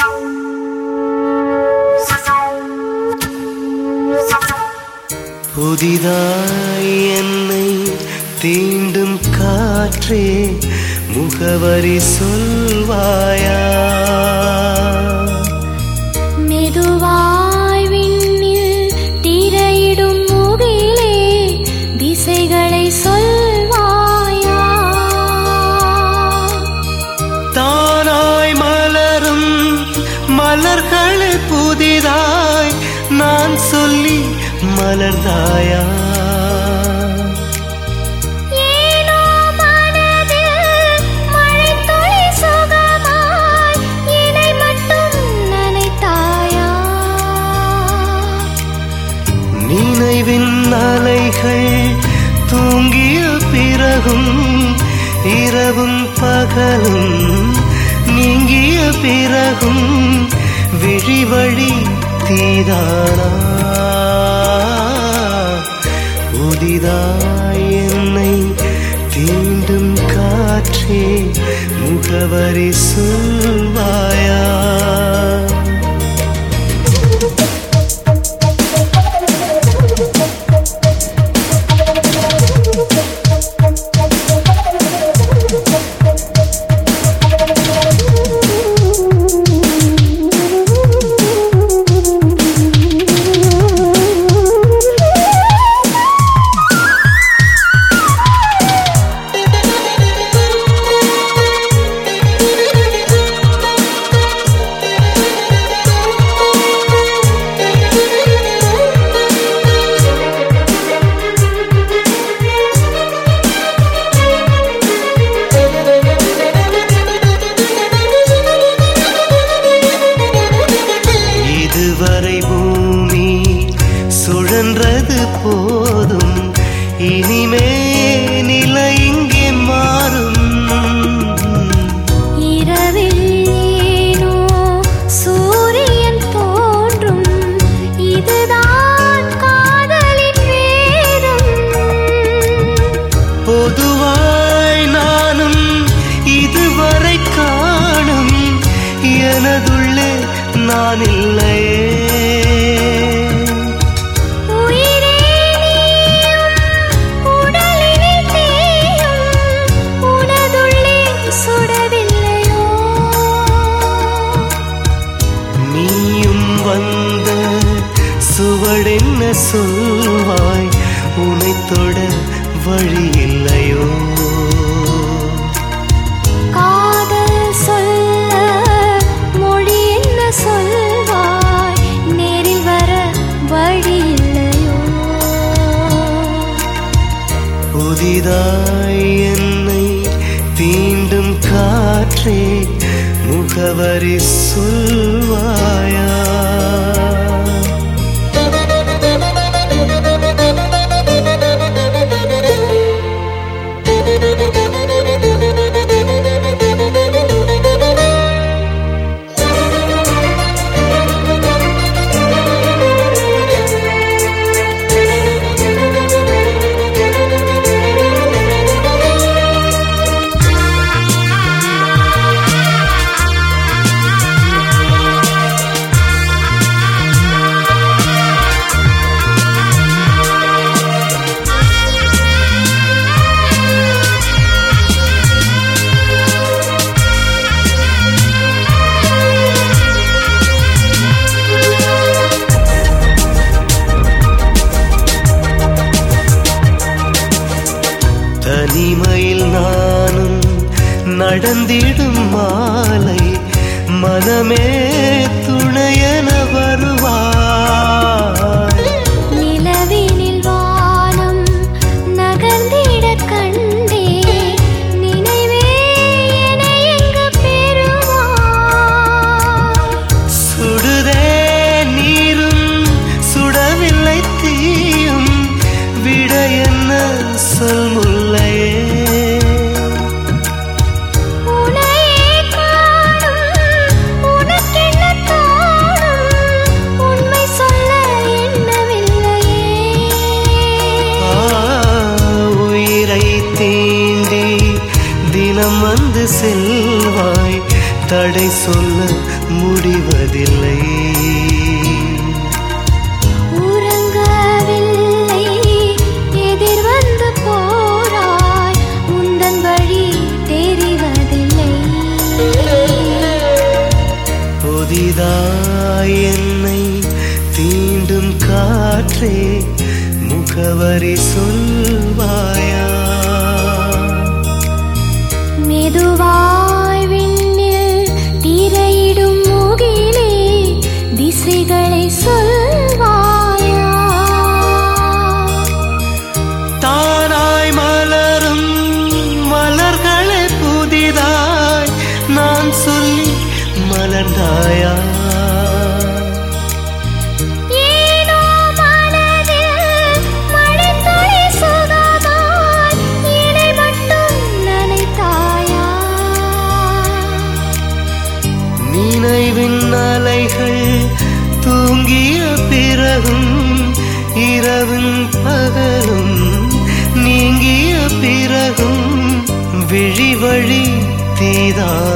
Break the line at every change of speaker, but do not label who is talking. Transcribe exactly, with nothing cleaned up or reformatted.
புதிதாய் என்னை தீண்டும் காற்றே முகவரி சொல்வாயா?
மெதுவாய் விண்ணில் திரையிடும் முகிலே திசைகளை சொல்வாயா?
தானாய் மலரும் மலர்கள் புதிதாய் நான் சொல்லி மலர்ந்தாயா?
ஏனோ மனதில் மழைத்துளி சுகமாய் என்னை மட்டும் நினைத்தாயா?
நினைவின் அலைகள் தூங்கிய பிறகும் இரவும் பகலும் நீங்கிய பிறகும் விழிவழி தீதானா? புதிதாய் என்னை தீண்டும் காற்றே முகவரி சொல்வாயா? இதுவரை பூமி சுழன்றது போதும், இனிமே நிலை இங்கே மாறும்.
இரவில் ஏனோ சூரியன் தோன்றும், இதுதான் காதலின் வேதம்.
பொதுவாய் நானும் இதுவரை காணும் எனதுள்ளே நான் இல்லையே.
உயிரே நீயும் உடலினில் தீயும் உனதுள்ளே சுடவில்லையோ?
நீயும் வந்த சுவடென்ன சொல்வாய், உனை தொட வழி இல்லையோ?
காதல் சொல்ல மொழி என்ன சொல்வாய், நேரில் வர வழி இல்லையோ?
புதிதாய் என்னை தீண்டும் காற்றே முகவரி சொல்வாயா? தனிமையில் நானும் நடந்திடும் மாலை, மனமே துணையென வருவாய்.
நிலவினில் வானம் நகர்ந்திட கண்டே, நினைவே என்னை எங்கு பெறுவாய்?
சுடுதே நீரும் சுடவில்லை தீயும், விட என்ன சொல் முல்லையே?
உன்னையே காணும் உனக்கென்ன தோணும், உண்மை சொல்ல எண்ணவில்லையே.
உயிரை தீண்டி தினம் வந்து செல்வாய், தடை சொல்ல முடிவதில்லை.
உறங்கவில்லை எதிர் வந்து போராய் உந்தன் வழி தெரிவதில்லை.
புதிதாய் என்னை தீண்டும் காற்றே முகவரி சொல்வாயா?
மெதுவாய் விண்ணில் திரையிடும் முகிலே திசைகளை சொல்வாயா?
தானாய் மலரும் மலர்களை புதிதாய் நான் சொல்லி மலர்ந்தாயா?
ஏனோ மனதில் மழைத்துளி சுகமாய் என்னை மட்டும் நனைத்தாயா?
நினைவின் அலைகள் தூங்கிய பிறகும் இரவும் பகலும் நீங்கிய பிறகும் விழி வழி தீதா